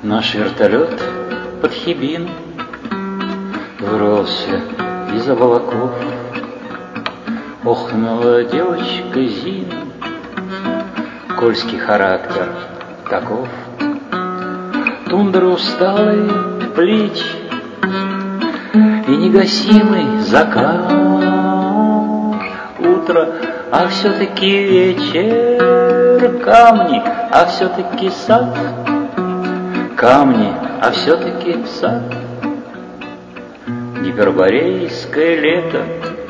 Наш вертолет под Хибину вырвался из облаков. Охнула девочка Зина, кольский характер таков. Тундра усталые плечи и негасимый закат. Утро, а все-таки вечер, камни, а все-таки сад. Камни, а все-таки сад. Гиперборейское лето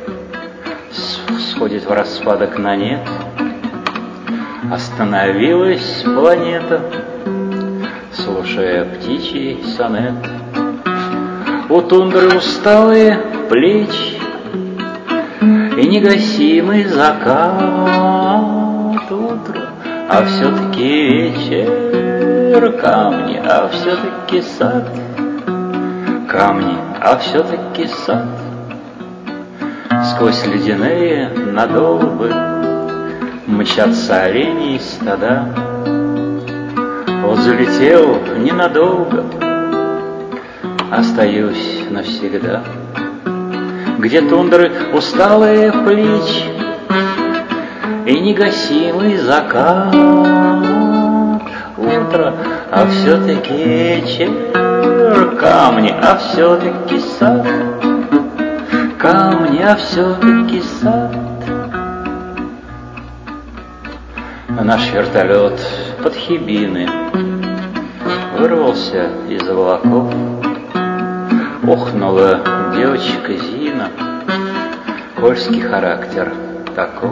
сходит в распадок на нет. Остановилась планета, слушая птичий сонет. У тундры усталые плечи и негасимый закат. Утро, а все-таки вечер, камни, а все-таки сад. Камни, а все-таки сад. Сквозь ледяные надолбы мчатся оленей стада. Вот залетел ненадолго, остаюсь навсегда. Где тундры усталые плечи и негасимый закат. Утро, а все-таки вечер, камни, а все-таки сад. Камни, а все-таки сад. Наш вертолет под Хибины вырвался из облаков. Охнула девочка Зина, кольский характер таков.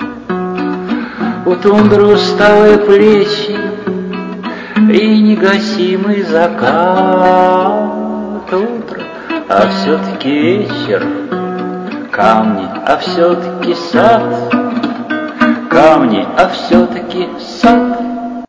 У тундры усталые плечи и негасимый закат. Утро, а все-таки вечер, камни, а все-таки сад. Камни, а все-таки сад.